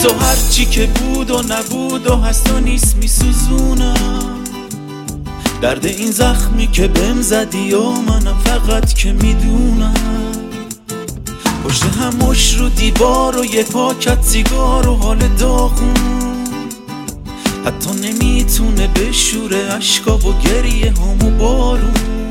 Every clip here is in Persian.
تو هرچی که بود و نبود و هست و نیست میسوزونم. درد این زخمی که بهم زدی و منم فقط که میدونم. پشت همش رو دیوار و یه پاکت سیگار و حال داغون، حتی نمیتونه بشوره عشقا و گریه هم و بارون.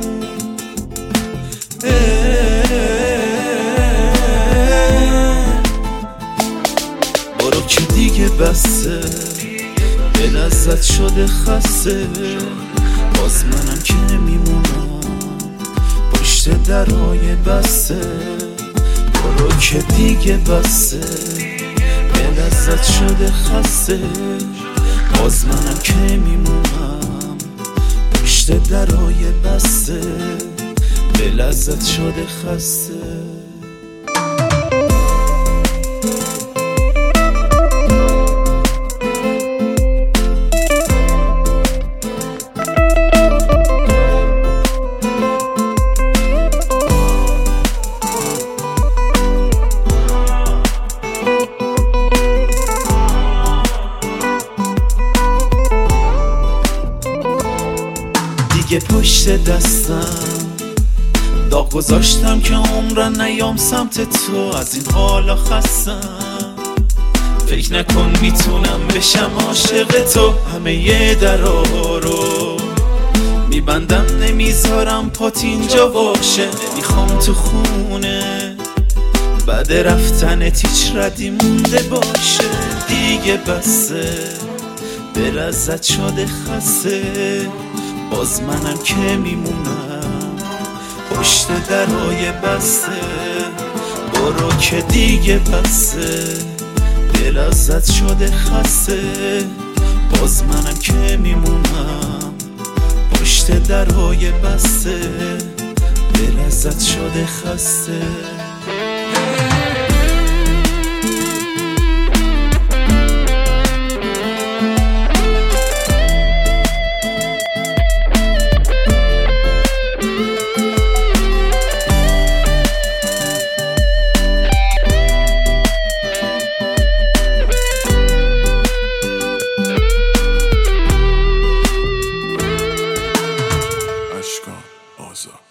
برو که دیگه بسه، دل ازت شده خسته. باز منم که میمونم پشت درهای بسته. برو که دیگه بسه، دل ازت شده خسته. باز منم که میمونم پشت درهای بسته. دل ازت شده خسته. دیگه پشت دستم داغ گذاشتم که عمرن نیام سمت تو. از این حالا خستم، فکر نکن میتونم بشم عاشق تو. همه یه درا رو میبندم نمیذارم پات اینجا باشه. نمیخوام تو خونه بعد رفتنت هیچ ردی مونده باشه. دیگه بسه، دل ازت شده خسته. باز منم که میمونم پشت درهای بسته. برو که دیگه بسه، دل ازت شده خسته. باز منم که میمونم پشت درهای بسته. دل ازت شده خسته. آزاد.